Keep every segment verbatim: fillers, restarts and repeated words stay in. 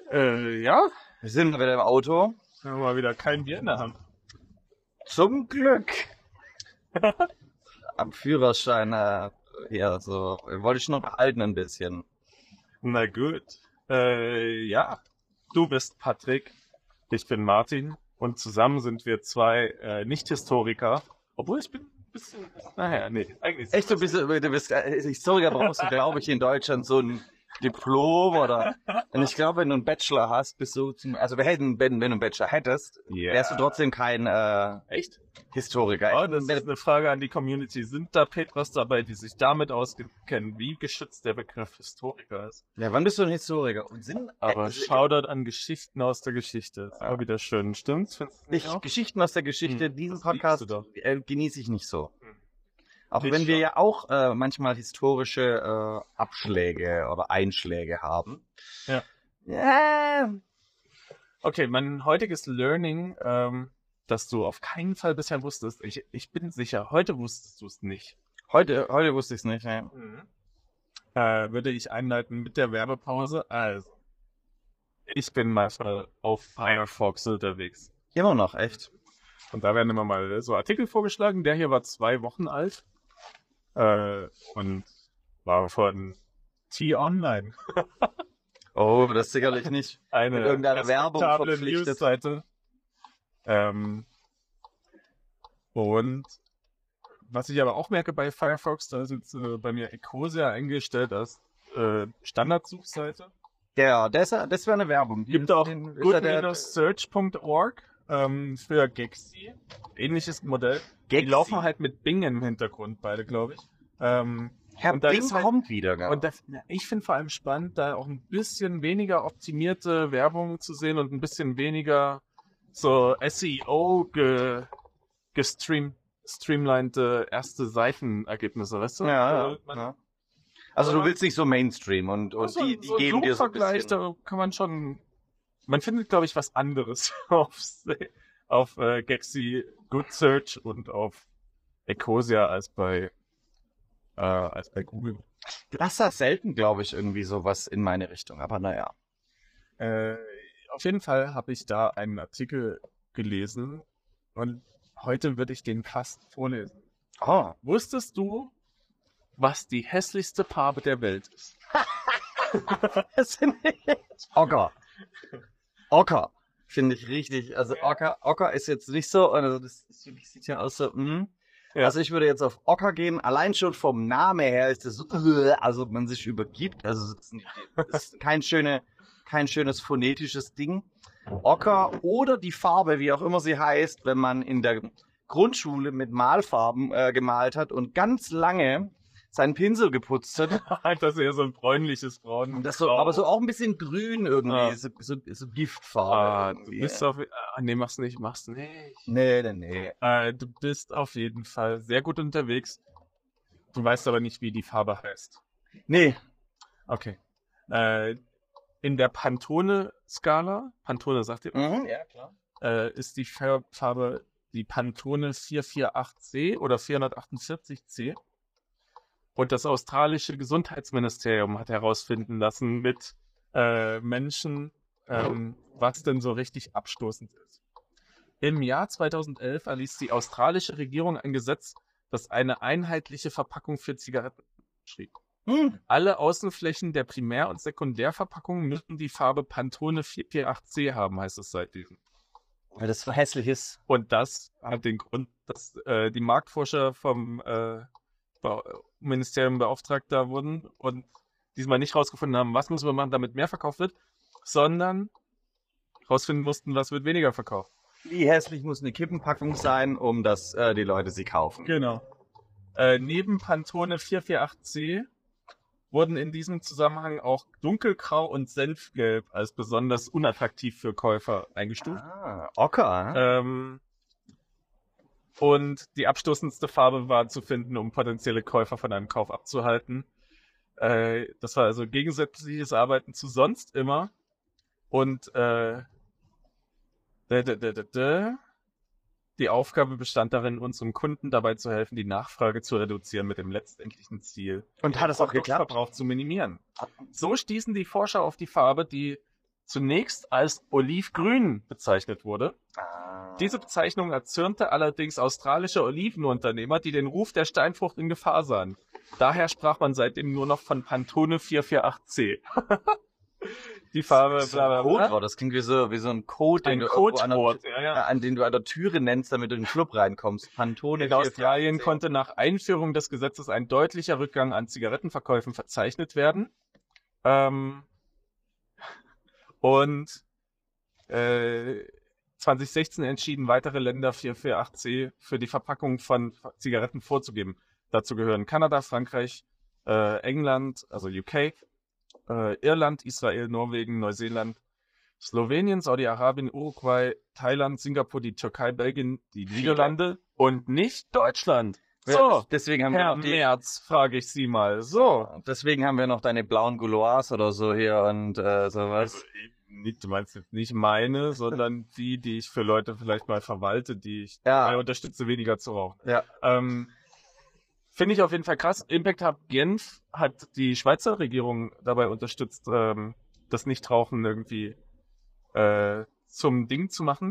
Äh, ja, Wir sind wieder im Auto. wir haben mal wieder kein Bier in der Hand. Zum Glück. Am Führerschein äh, hier so wollte ich noch behalten ein bisschen. Na gut. Äh, ja, du bist Patrick, ich bin Martin und zusammen sind wir zwei äh, Nicht-Historiker. Obwohl ich bin ein bisschen, naja, nee, eigentlich. Echt, du bist, du bist äh, Historiker, brauchst du, glaube ich, in Deutschland so ein Diplom oder. Und ich glaube, wenn du einen Bachelor hast, bist du zum. Also wir hätten, wenn, wenn du einen Bachelor hättest, Ja. wärst du trotzdem kein äh, Echt? Historiker. Oh, das ist eine Frage an die Community. Sind da Petros dabei, die sich damit auskennen, wie geschützt der Begriff Historiker ist? Ja, wann bist du ein Historiker? Und sind, Aber äh, Shoutout an Geschichten aus der Geschichte. Ist Ja. auch wieder schön, stimmt's? Findest du nicht ich, auch? Geschichten aus der Geschichte, Hm, diesen das liebst Podcast du doch. äh, genieße ich nicht so. Hm. Auch Ich wenn wir schon. ja auch äh, manchmal historische äh, Abschläge oder Einschläge haben. Ja. Ja. Okay, mein heutiges Learning, ähm, das du auf keinen Fall bisher wusstest, ich, ich bin sicher, heute wusstest du es nicht, Heute, heute wusste ich es nicht. Ja. äh, würde ich einleiten mit der Werbepause. Also, ich bin manchmal auf Firefox unterwegs. Immer noch, echt. Und da werden immer mal so Artikel vorgeschlagen. Der hier war zwei Wochen alt äh, und war von T-Online. Oh, das sicherlich nicht. Eine Mit irgendeiner Werbung respektable verpflichtet. Newsseite. Ähm, und was ich aber auch merke bei Firefox, da ist jetzt äh, bei mir Ecosia eingestellt als äh, Standardsuchseite. Ja, das, das wäre eine Werbung. Gibt auch Den- ist ja der- good search punkt org ähm, für Gexi. Ähnliches Modell. Die Gexi? laufen halt mit Bing im Hintergrund, beide, glaube ich. Ähm, Herr und da Bing ist halt- kommt wieder. Gell? Und das, ich finde vor allem spannend, da auch ein bisschen weniger optimierte Werbung zu sehen und ein bisschen weniger so S E O ge, gestream, streamlinete erste Seitenergebnisse, weißt du? ja, Äh, ja, man- ja. Also du willst nicht so Mainstream und, und so, die, die so ein geben dir so ein Suchvergleich, bisschen... da kann man schon, man findet, glaube ich, was anderes auf, auf äh, Gexi Good Search und auf Ecosia als bei, äh, als bei Google. Das ist selten, glaube ich, irgendwie sowas in meine Richtung. Aber naja. Äh, auf jeden Fall habe ich da einen Artikel gelesen und heute würde ich den fast vorlesen. Oh, Wusstest du, was die hässlichste Farbe der Welt ist? das finde ich... Ocker. Ocker. Finde ich richtig. Also Ocker, Ocker ist jetzt nicht so... Also das ist, sieht ja aus so... Mh. Ja. Also ich würde jetzt auf Ocker gehen. Allein schon vom Namen her ist das so... Also man sich übergibt. Also es ist nicht- es ist kein, schöne, kein schönes phonetisches Ding. Ocker oder die Farbe, wie auch immer sie heißt, wenn man in der Grundschule mit Malfarben äh, gemalt hat und ganz lange seinen Pinsel geputzt hat. Das ist eher so ein bräunliches Braun. Und das so, aber so auch ein bisschen grün irgendwie, Ah. so, so, so Ah, Giftfarbe. du irgendwie. bist auf, ah, nee, mach's nicht, mach's nicht. Nee, nee, nee. Äh, du bist auf jeden Fall sehr gut unterwegs. Du weißt aber nicht, wie die Farbe heißt. Nee. Okay. Äh, in der Pantone-Skala, Pantone sagt ihr, Mhm, ja, klar. äh, ist die Fär- Farbe die Pantone vier vier acht C oder vierhundertachtundvierzig C. Und das australische Gesundheitsministerium hat herausfinden lassen mit äh, Menschen, ähm, was denn so richtig abstoßend ist. Im Jahr zweitausendelf erließ die australische Regierung ein Gesetz, das eine einheitliche Verpackung für Zigaretten schrieb. Hm. Alle Außenflächen der Primär- und Sekundärverpackung müssen die Farbe Pantone vier vier acht C haben, heißt es seit diesem. Weil das so hässlich ist. Und das hat den Grund, dass äh, die Marktforscher vom äh, Be Ministerium beauftragt da wurden und diesmal nicht rausgefunden haben, was müssen wir machen, damit mehr verkauft wird, sondern rausfinden mussten, was wird weniger verkauft. Wie hässlich muss eine Kippenpackung sein, um dass äh, die Leute sie kaufen? Genau. Äh, neben Pantone vier vier acht C wurden in diesem Zusammenhang auch Dunkelgrau und Senfgelb als besonders unattraktiv für Käufer eingestuft. Ah, Ocker. Ähm, und die abstoßendste Farbe war zu finden, um potenzielle Käufer von einem Kauf abzuhalten. Äh, das war also gegensätzliches Arbeiten zu sonst immer. Und äh, da, da, da, da, da. Die Aufgabe bestand darin, unseren Kunden dabei zu helfen, die Nachfrage zu reduzieren mit dem letztendlichen Ziel, Und hat es auch geklappt? Produktverbrauch zu minimieren. So stießen die Forscher auf die Farbe, die zunächst als olivgrün bezeichnet wurde. Ah. Diese Bezeichnung erzürnte allerdings australische Olivenunternehmer, die den Ruf der Steinfrucht in Gefahr sahen. Daher sprach man seitdem nur noch von Pantone vier vier acht C. Die Farbe, Das, bla, bla, bla. Codewort. Das klingt wie so, wie so ein Code, den Ein du irgendwo an, Codewort, der, ja, ja. an den du an der Türe nennst, damit du in den Club reinkommst. Pantone. In Australien konnte nach Einführung des Gesetzes ein deutlicher Rückgang an Zigarettenverkäufen verzeichnet werden. Ähm, und äh, zwanzig sechzehn entschieden weitere Länder vier vier acht C für die Verpackung von Zigaretten vorzugeben. Dazu gehören Kanada, Frankreich, äh, England, also U K, äh, Irland, Israel, Norwegen, Neuseeland, Slowenien, Saudi-Arabien, Uruguay, Thailand, Singapur, die Türkei, Belgien, die Niederlande und nicht Deutschland. So, deswegen haben Herr wir noch die, Merz, frage ich Sie mal. So. deswegen haben wir noch deine blauen Gouloirs oder so hier und äh, sowas. Also, nicht, du meinst jetzt nicht meine, sondern die, die ich für Leute vielleicht mal verwalte, die ich Ja. dabei unterstütze, weniger zu rauchen. Ja. Ähm, Finde ich auf jeden Fall krass. Impact Hub Genf hat die Schweizer Regierung dabei unterstützt, ähm, das Nichtrauchen irgendwie äh, zum Ding zu machen.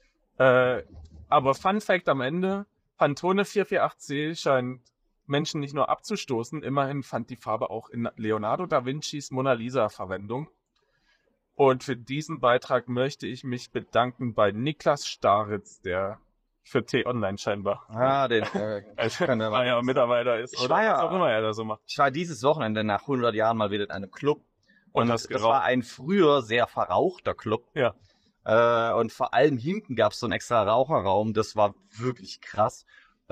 Äh, aber Fun Fact am Ende, Pantone vier vier acht C scheint Menschen nicht nur abzustoßen, immerhin fand die Farbe auch in Leonardo da Vincis Mona Lisa Verwendung. Und für diesen Beitrag möchte ich mich bedanken bei Niklas Staritz, der für T-Online scheinbar Ah, den äh, also, kann der ah, ja, Mitarbeiter ist. Ich Oder war ja- was auch immer er da so macht. Ich war dieses Wochenende nach hundert Jahren mal wieder in einem Club. Und Und hast das geraucht? war ein früher sehr verrauchter Club. Ja. Äh, und vor allem hinten gab es so einen extra Raucherraum. Das war wirklich krass.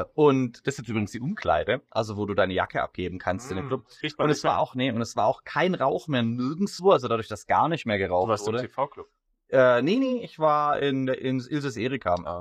Und das ist jetzt übrigens die Umkleide, also wo du deine Jacke abgeben kannst in dem Club. Riecht man Und nicht es war mehr. auch, nee, und es war auch kein Rauch mehr nirgendwo, also dadurch, dass gar nicht mehr Du geraucht warst im wurde. T V-Club. Äh, nee, nee, ich war in, in Ilses Erika. Ah.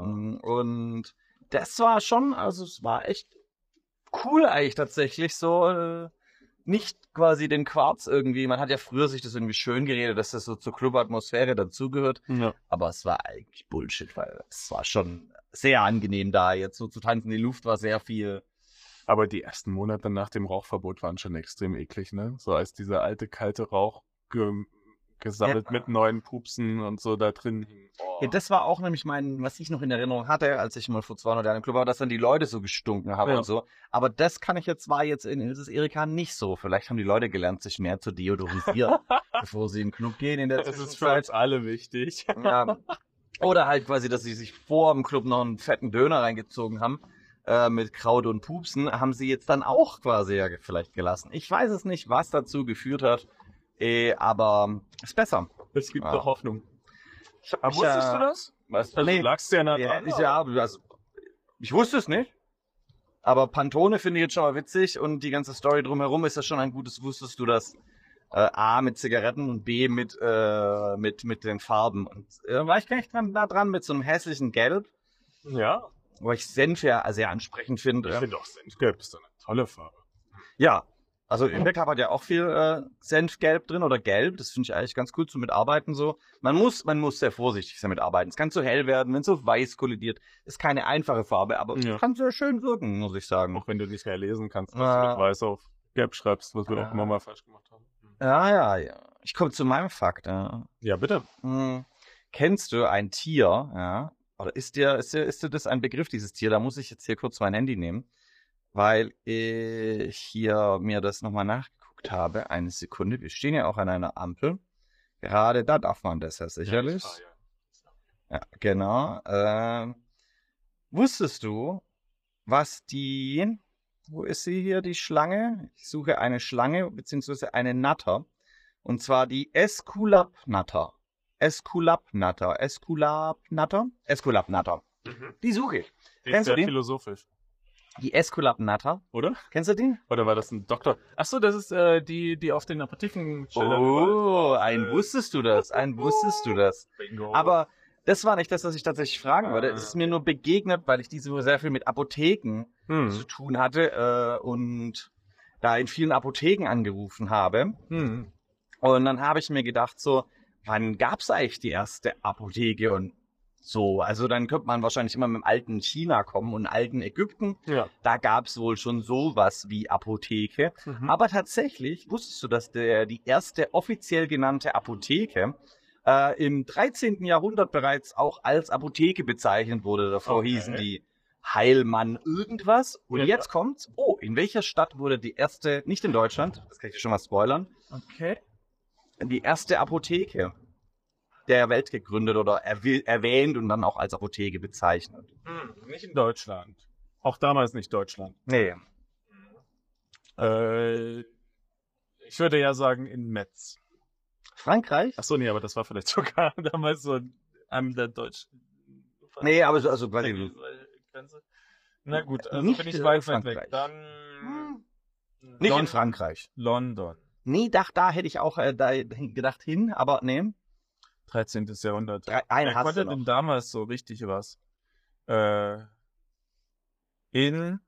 Und das war schon, also es war echt cool eigentlich tatsächlich so. Äh, nicht quasi den Quarz irgendwie. Man hat ja früher sich das irgendwie schön geredet, dass das so zur Clubatmosphäre dazugehört. Ja. Aber es war eigentlich Bullshit, weil es war schon sehr angenehm da jetzt so zu tanzen. Die Luft war sehr viel. Aber die ersten Monate nach dem Rauchverbot waren schon extrem eklig, ne? So als dieser alte, kalte Rauch ge gesammelt Ja. mit neuen Pupsen und so da drin hing. Oh. Ja, das war auch nämlich mein, was ich noch in Erinnerung hatte, als ich mal vor zweihundert Jahren im Club war, dass dann die Leute so gestunken haben Ja. und so. Aber das kann ich jetzt, war jetzt in Ilses Erika nicht so. Vielleicht haben die Leute gelernt, sich mehr zu deodorisieren, bevor sie in den Club gehen in der Das ist für Zwischenzeit. uns alle wichtig. Ja. Oder halt quasi, dass sie sich vor dem Club noch einen fetten Döner reingezogen haben, äh, mit Kraut und Pupsen, haben sie jetzt dann auch quasi ja vielleicht gelassen. Ich weiß es nicht, was dazu geführt hat, eh, aber ist besser. Es gibt Ja. doch Hoffnung. Ich hab Aber mich, wusstest äh, du das? Was? Also, Nee. du lagst ja nah Ja, dran. ich, ja, also, ich wusste es nicht. Aber Pantone finde ich jetzt schon mal witzig und die ganze Story drumherum ist ja schon ein gutes. Wusstest du das? Äh, A mit Zigaretten und B mit, äh, mit, mit den Farben. Und äh, war ich gar nicht dran, da dran mit so einem hässlichen Gelb, Ja, wo ich Senf ja sehr ansprechend finde. ich finde auch Senfgelb ist doch eine tolle Farbe. Ja, also Impact Hub hat ja auch viel äh, Senfgelb drin oder Gelb. Das finde ich eigentlich ganz cool zum Mitarbeiten so. Man muss, man muss sehr vorsichtig damit arbeiten. Es kann zu hell werden, wenn es so weiß kollidiert. Ist keine einfache Farbe, aber Ja. kann sehr schön wirken, muss ich sagen. Auch wenn du nicht mehr lesen kannst, was Ah. du mit weiß auf Gelb schreibst, was wir Ah. auch immer mal falsch gemacht haben. Ja, ja, ja. Ich komme zu meinem Fakt. Ja. Ja, bitte. Hm. Kennst du ein Tier? Ja. Oder ist dir, ist dir, ist dir das ein Begriff, dieses Tier? Da muss ich jetzt hier kurz mein Handy nehmen, weil ich hier mir das nochmal nachgeguckt habe. Eine Sekunde. Wir stehen ja auch an einer Ampel. Gerade da darf man das ja sicherlich. Ja, ich fahr, ja. Ja, genau. Ähm, wusstest du, was die, wo ist sie hier, die Schlange? Ich suche eine Schlange, beziehungsweise eine Natter. Und zwar die Esculapnatter. Esculapnatter. Esculapnatter? Esculapnatter. Mhm. Die suche ich. Die ist Kennst du sehr die? philosophisch, Die Esculapnatter. oder? Kennst du die? Oder war das ein Doktor? Achso, das ist äh, die, die auf den Apothekenschildern Oh, ein wusstest du das? Ein wusstest du das? Bingo. Aber das war nicht das, was ich tatsächlich fragen wollte. Ah. Es ist mir nur begegnet, weil ich diese Woche sehr viel mit Apotheken zu Hm. tun hatte äh, und da in vielen Apotheken angerufen habe. Hm. Und dann habe ich mir gedacht, so, wann gab es eigentlich die erste Apotheke und so? Also dann könnte man wahrscheinlich immer mit dem alten China kommen und alten Ägypten. Ja. Da gab es wohl schon sowas wie Apotheke. Mhm. Aber tatsächlich wusstest du, dass der, die erste offiziell genannte Apotheke äh, im dreizehnten Jahrhundert bereits auch als Apotheke bezeichnet wurde. Davor Okay. hießen die Heilmann irgendwas. Und Ja. jetzt kommt's. Oh, in welcher Stadt wurde die erste, nicht in Deutschland, das kann ich schon mal spoilern, Okay. die erste Apotheke der Welt gegründet oder erwäh- erwähnt und dann auch als Apotheke bezeichnet? Hm, nicht in Deutschland. Auch damals nicht Deutschland. Nee. Äh, ich würde ja sagen in Metz. Frankreich? Achso, nee, aber das war vielleicht sogar damals so einem der deutschen. Nee, aber so, also quasi. Grenze. Na gut, also Nicht, bin ich äh, weit weit Frankreich. weg. Dann. Nicht Lon- in Frankreich. London. Nee, da, da hätte ich auch äh, da gedacht hin, aber nee. dreizehntes Jahrhundert. Drei- Eine Wer hast konnte du denn noch. damals so richtig was? Äh, in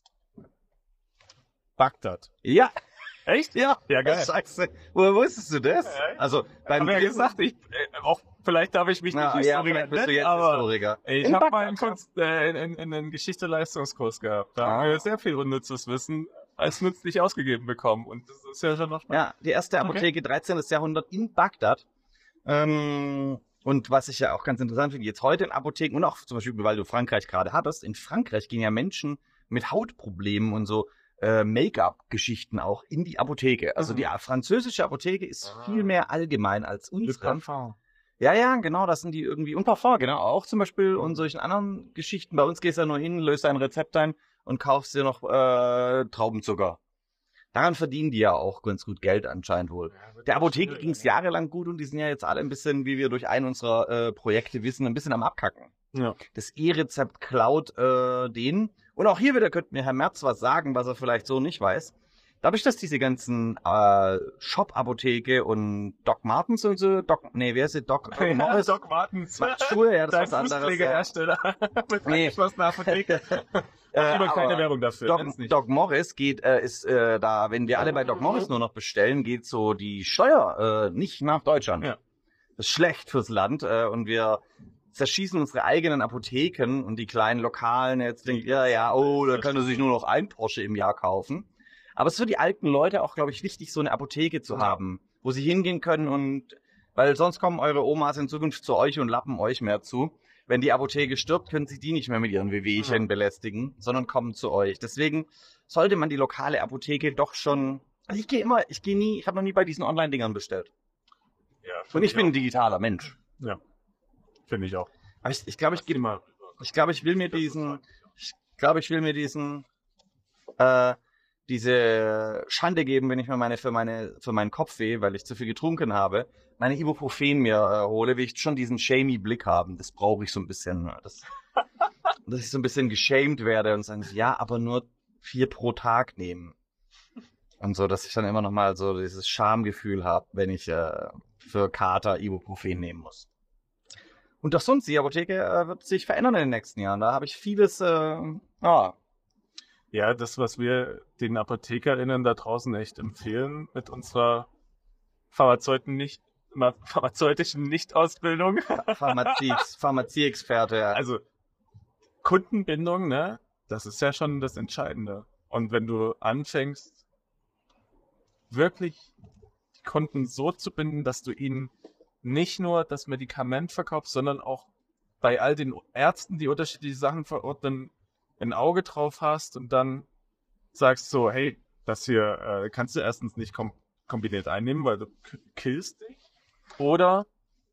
Bagdad. Ja, Echt? ja. Ja, geil. Scheiße. Woher wusstest du das? Ja, Also, beim Haben wir ja gesagt, ich, äh, auch, vielleicht darf ich mich Na, nicht ja, Historiker vielleicht bist du nennen, jetzt aber Historiker. ey, ich In habe mal einen, Bagdad. Kunst, äh, in, in, in einen Geschichte-Leistungskurs gehabt. Da Ah. haben wir sehr viel unnützes Wissen als nützlich ausgegeben bekommen. Und das ist ja schon noch spannend. Ja, die erste Apotheke, dreizehnten Jahrhundert in Bagdad. Ähm, und was ich ja auch ganz interessant finde, jetzt heute in Apotheken und auch zum Beispiel, weil du Frankreich gerade hattest, in Frankreich gehen ja Menschen mit Hautproblemen und so äh, Make-up-Geschichten auch in die Apotheke. Also Mhm. die französische Apotheke ist Ah. viel mehr allgemein als Le unsere. Parfum. Ja, ja, genau, das sind die irgendwie. Und Parfum, genau, auch zum Beispiel und solchen anderen Geschichten. Bei uns gehst du ja nur hin, löst dein Rezept ein und kaufst dir noch äh, Traubenzucker. Daran verdienen die ja auch ganz gut Geld anscheinend wohl. Der Apotheke ging es jahrelang gut und die sind ja jetzt alle ein bisschen, wie wir durch einen unserer äh, Projekte wissen, ein bisschen am Abkacken. Ja. Das E-Rezept klaut äh, denen. Und auch hier wieder könnte mir Herr Merz was sagen, was er vielleicht so nicht weiß. Dadurch, dass diese ganzen äh, Shop-Apotheke und Doc Martens und so, Doc, nee, wer ist es? Doc, Doc Morris? Doc Martens. Macht Schuhe, ja, das Dein ist was anderes. Ja. Fußpflegehersteller mit Nee. angeschlossener Apotheke. Äh, Lieber keine aber Werbung dafür. Doc, nenn's nicht. Doc Morris geht, äh, ist äh, da, wenn wir alle bei Doc Morris nur noch bestellen, geht so die Steuer äh, nicht nach Deutschland. Ja. Das ist schlecht fürs Land äh, und wir zerschießen unsere eigenen Apotheken und die kleinen Lokalen. Jetzt denkt ja, ja, oh, da kann er sich nur noch ein Porsche im Jahr kaufen. Aber es ist für die alten Leute auch, glaube ich, wichtig, so eine Apotheke zu haben, wo sie hingehen können und, weil sonst kommen eure Omas in Zukunft zu euch und lappen euch mehr zu. Wenn die Apotheke stirbt, können sie die nicht mehr mit ihren Wehwehchen Ja. belästigen, sondern kommen zu euch. Deswegen sollte man die lokale Apotheke doch schon, also ich gehe immer, ich gehe nie, ich habe noch nie bei diesen Online-Dingern bestellt. Ja, Und ich bin ein auch. digitaler Mensch. Ja, finde ich auch. Aber ich, ich glaube, ich, Geh geb- mal. ich glaube, ich will mir diesen, ich glaube, ich will mir diesen, äh, diese Schande geben, wenn ich mir meine für meine für meinen Kopfweh, weil ich zu viel getrunken habe, meine Ibuprofen mir äh, hole, will ich schon diesen shamey Blick haben. Das brauche ich so ein bisschen, ne? das, dass ich so ein bisschen geschämt werde und sagen, ja, aber nur vier pro Tag nehmen. Und so, dass ich dann immer noch mal so dieses Schamgefühl habe, wenn ich äh, für Kater Ibuprofen nehmen muss. Und auch sonst, die Apotheke äh, wird sich verändern in den nächsten Jahren. Da habe ich vieles, äh, ah, Ja, das, was wir den ApothekerInnen da draußen echt empfehlen mit unserer Pharmazeuten nicht, ma- pharmazeutischen Nichtausbildung. Pharmazie, Pharmazieexperte. Ja. Also Kundenbindung, ne? Das ist ja schon das Entscheidende. Und wenn du anfängst, wirklich die Kunden so zu binden, dass du ihnen nicht nur das Medikament verkaufst, sondern auch bei all den Ärzten, die unterschiedliche Sachen verordnen, ein Auge drauf hast und dann sagst so, hey, das hier äh, kannst du erstens nicht kom kombiniert einnehmen, weil du k- killst dich. Oder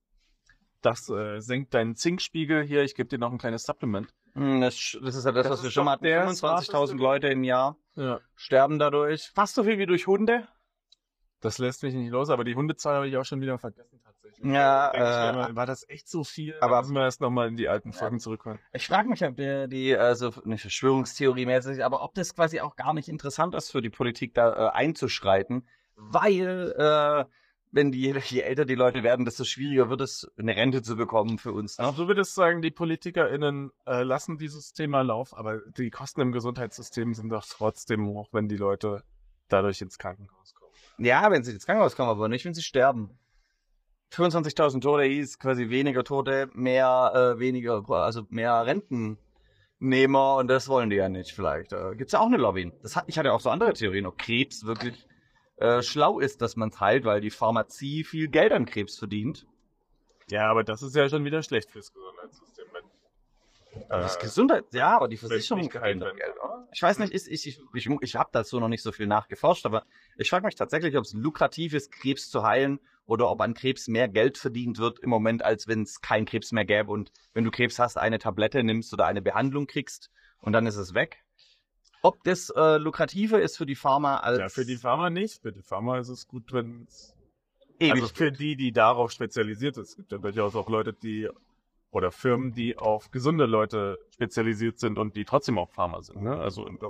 das äh, senkt deinen Zinkspiegel. Hier, ich gebe dir noch ein kleines Supplement. Hm, Das, das ist ja das, Das was wir ist schon doch mal hatten. der fünfundzwanzigtausend smarteste- Leute im Jahr Ja. sterben dadurch. Fast so viel wie durch Hunde. Das lässt mich nicht los, aber die Hundezahl habe ich auch schon wieder vergessen tatsächlich. Ja, Denk ich mir äh, immer, war das echt so viel? aber- Da müssen wir erst nochmal in die alten Folgen zurückkommen. Ich frage mich, ob die, die also nicht Verschwörungstheorie-mäßig, aber ob das quasi auch gar nicht interessant ist für die Politik, da äh, einzuschreiten, weil äh, wenn die, je älter die Leute werden, desto schwieriger wird es, eine Rente zu bekommen für uns. Ne? Also du würdest sagen, die PolitikerInnen äh, lassen dieses Thema laufen, aber die Kosten im Gesundheitssystem sind doch trotzdem hoch, wenn die Leute dadurch ins Krankenhaus kommen. Ja, wenn sie ins Krankenhaus kommen, aber nicht, wenn sie sterben. fünfundzwanzigtausend Tote hieß quasi weniger Tote, mehr, äh, weniger, also mehr Rentennehmer und das wollen die ja nicht vielleicht. Da gibt's ja auch eine Lobby. Das hat, ich hatte auch so andere Theorien, ob Krebs wirklich äh, schlau ist, dass man es heilt, weil die Pharmazie viel Geld an Krebs verdient. Ja, aber das ist ja schon wieder schlecht fürs Gesundheitssystem. Wenn, Das äh, Gesundheit, ja, aber die wenn Versicherung nicht verdient geheilt doch werden. Geld, oder? Ich weiß nicht, ich, ich, ich, ich, ich habe dazu noch nicht so viel nachgeforscht, aber ich frage mich tatsächlich, ob es lukrativ ist, Krebs zu heilen oder ob an Krebs mehr Geld verdient wird im Moment, als wenn es keinen Krebs mehr gäbe und wenn du Krebs hast, eine Tablette nimmst oder eine Behandlung kriegst und dann ist es weg. Ob das äh, lukrativer ist für die Pharma als... Ja, für die Pharma nicht. Für die Pharma ist es gut, wenn es... ewig Also für die, die darauf spezialisiert sind. Es gibt ja durchaus auch Leute, die... Oder Firmen, die auf gesunde Leute spezialisiert sind und die trotzdem auch Pharma sind. Ne? Also im Job.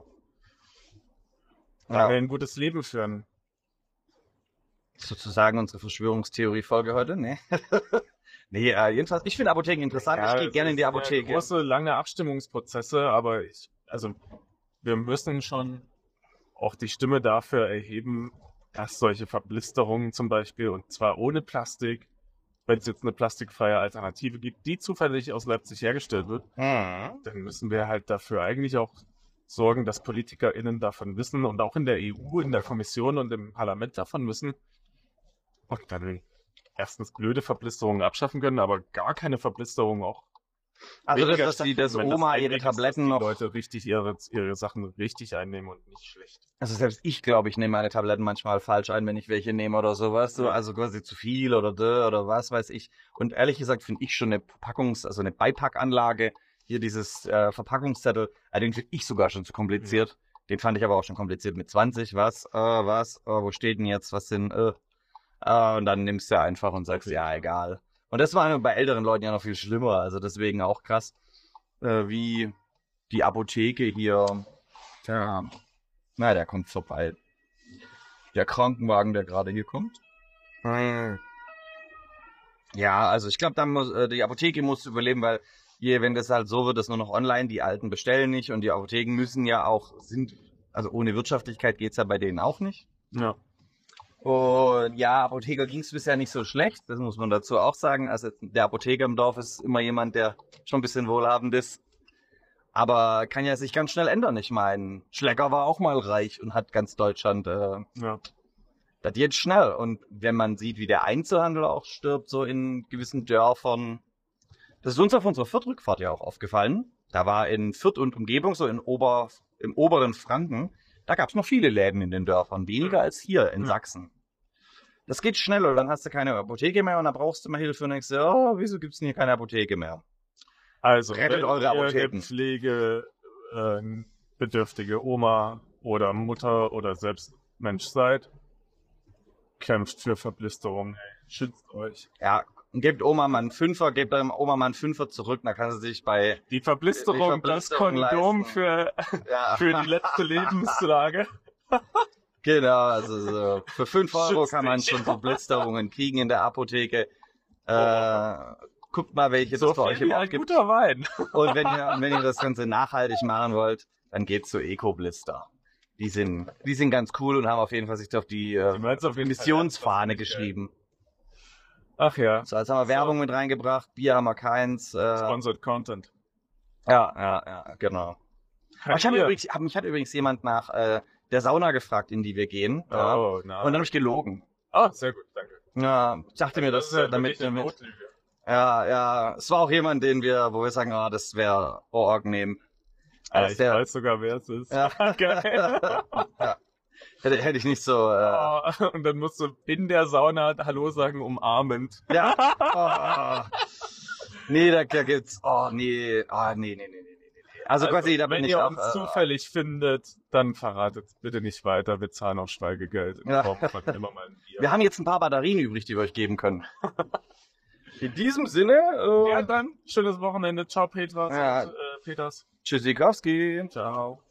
Ja. Ein gutes Leben führen. Sozusagen unsere Verschwörungstheorie-Folge heute, ne? nee, äh, jedenfalls, ich finde Apotheken interessant. Ja, ich gehe gerne in die es sind Apotheke. Ja, große, lange Abstimmungsprozesse, aber ich, also wir müssen schon auch die Stimme dafür erheben, dass solche Verblisterungen zum Beispiel, und zwar ohne Plastik, wenn es jetzt eine plastikfreie Alternative gibt, die zufällig aus Leipzig hergestellt wird, Hm. dann müssen wir halt dafür eigentlich auch sorgen, dass PolitikerInnen davon wissen und auch in der E U, in der Kommission und im Parlament davon wissen und dann erstens blöde Verblisterungen abschaffen können, aber gar keine Verblisterungen auch. Also, das, weniger dass die, dass stattfinden, wenn Oma das ihre eigentlich ist, Tabletten dass noch... die Leute richtig ihre, ihre Sachen richtig einnehmen und nicht schlecht. Also selbst ich glaube, ich nehme meine Tabletten manchmal falsch ein, wenn ich welche nehme oder sowas. So, Ja. also quasi zu viel oder dö oder was weiß ich. Und ehrlich gesagt finde ich schon eine Verpackungs-, also eine Beipackanlage, hier dieses äh, Verpackungszettel, äh, den finde ich sogar schon zu kompliziert. Den fand ich aber auch schon kompliziert mit zwanzig. Was, äh, was, äh, wo steht denn jetzt, was sind, äh, äh, und dann nimmst du einfach und sagst, ja, egal. Und das war bei älteren Leuten ja noch viel schlimmer, also deswegen auch krass, äh, wie die Apotheke hier, tja, na, der kommt vorbei. Der Krankenwagen, der gerade hier kommt. Ja, also ich glaube, dann muss äh, die Apotheke muss überleben, weil je, wenn das halt so wird, dass nur noch online, die Alten bestellen nicht und die Apotheken müssen ja auch, sind, also ohne Wirtschaftlichkeit geht's ja bei denen auch nicht. Ja. Und ja, Apotheker ging's bisher nicht so schlecht, das muss man dazu auch sagen. Also der Apotheker im Dorf ist immer jemand, der schon ein bisschen wohlhabend ist. Aber kann ja sich ganz schnell ändern. Ich meine, Schlecker war auch mal reich und hat ganz Deutschland, äh, Ja. das geht schnell. Und wenn man sieht, wie der Einzelhandel auch stirbt, so in gewissen Dörfern, das ist uns auf unserer Fürth-Rückfahrt ja auch aufgefallen. Da war in Fürth und Umgebung, so in Ober, im oberen Franken, da gab es noch viele Läden in den Dörfern, weniger als hier in Ja. Sachsen. Das geht schneller, dann hast du keine Apotheke mehr und dann brauchst du mal Hilfe und denkst dir, oh, wieso gibt's denn hier keine Apotheke mehr? Also, Rettet wenn eure ihr Apotheken. eine Pflege, äh, bedürftige Oma oder Mutter oder selbst Mensch seid, kämpft für Verblisterung. Schützt euch. Ja, und gebt Oma mal einen Fünfer, gebt deinem Oma mal einen Fünfer zurück, dann kann sie sich bei... Die Verblisterung, Die Verblisterung das Kondom leisten. für, Ja, für die letzte Lebenslage. genau, also so, für fünf Euro Schützt kann man dich. schon Verblisterungen kriegen in der Apotheke. Äh, guckt mal, welche So das bei euch viel im wie Ort ein gibt. guter Wein. Und wenn ihr, und wenn ihr das Ganze nachhaltig machen wollt, dann geht zu Eco-Blister. Die sind, die sind ganz cool und haben auf jeden Fall sich auf die äh, Die meinst auf jeden Fall Missionsfahne ernst, was nicht, geschrieben. Ach ja, So, jetzt haben wir Werbung mit reingebracht, Bier haben wir keins. Äh, sponsored Content. ja, ja, ja, genau. Aber ich habe Hier. übrigens, hab, mich hat übrigens jemand nach äh, der Sauna gefragt, in die wir gehen. Ja. Oh, na. Und dann habe ich gelogen. Ah, sehr gut, danke. Ja, ich dachte mir, das, ist ja damit, wirklich eine damit Notlüge. ja, ja, es war auch jemand, den wir, wo wir sagen, ah, das wäre Org nehmen. Ah, Als ich der- weiß sogar, wer es ist. Ja. Geil. ja. Hätte, hätte ich nicht so, äh, Oh, und dann musst du in der Sauna Hallo sagen, umarmend. ja. Oh, nee, da, da gibt's, oh, nee, oh, nee, nee, nee, nee, nee. Also, quasi, da bin wenn ich ihr auch, uns äh, zufällig findet, dann verratet bitte nicht weiter. Wir zahlen auch Schweigegeld in Ja. Form von immer mal ein Bier. wir haben jetzt ein paar Batterien übrig, die wir euch geben können. In diesem Sinne, äh, Ja, dann schönes Wochenende. Ciao, Petras. Ja. Und, äh, Peters. Tschüssikowski. Ciao.